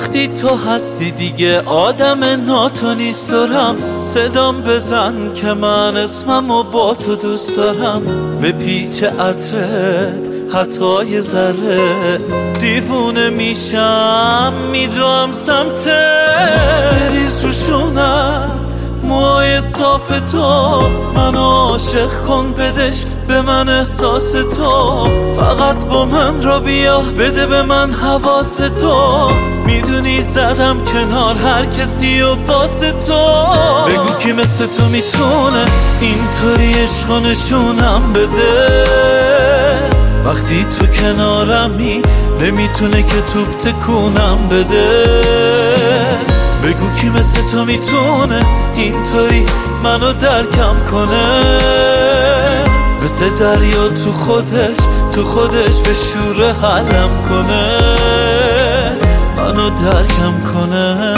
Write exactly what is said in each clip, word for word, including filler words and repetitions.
وقتی تو هستی دیگه آدم ناتو نیست دارم. صدام بزن که من اسممو با تو دوست دارم. به پیچ عطرت حتی یه ذره دیوونه میشم، میدوام سمتت. بریز رو شونت موهای صاف تو، منو عاشق کن بدش به من احساس تو. فقط با من را بیا بده به من حواس تو. میدونی زدم کنار هر کسی و واسه تو. بگو کی مثل تو میتونه اینطوری عشق و نشونم بده. وقتی تو کنارمی نمیتونه که توپ تکونم بده. بگو کی مثل تو میتونه اینطوری منو درکم کنه. مثل دریا تو خودش تو خودش به شوره حلم کنه، منو درکم کنه.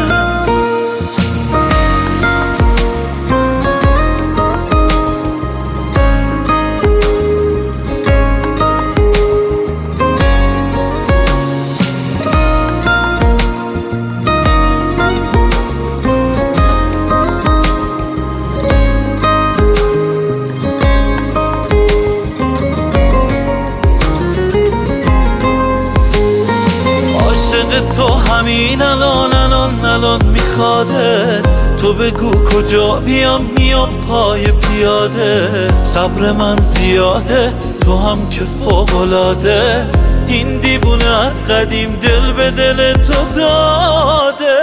تو همین الان الان الان میخوادت. تو بگو کجا بیام میام پای پیاده. صبر من زیاده تو هم که فوق‌العاده. این دیوونه از قدیم دل به دل تو داده.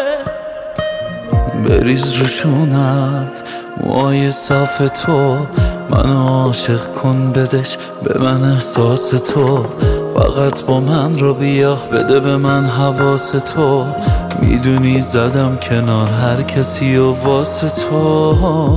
بریز رو شونت موهای صاف تو، منو عاشق کن بدش به من احساس تو. فقط با من رو بیا بده به من حواس تو. میدونی زدم کنار هر کسی و واسه تو.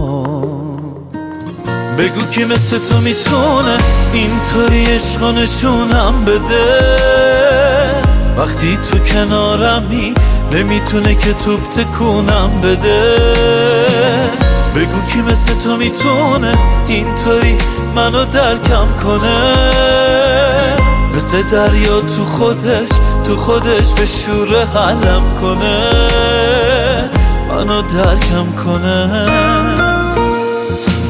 بگو کی مثل تو میتونه اینطوری عشق و نشونم بده. وقتی تو کنارمی نمیتونه که توپ تکونم بده. بگو کی مثل تو میتونه اینطوری منو درکم کنه. مثل دریا تو خودش تو خودش به شوره حلم کنه، منو درکم کنه.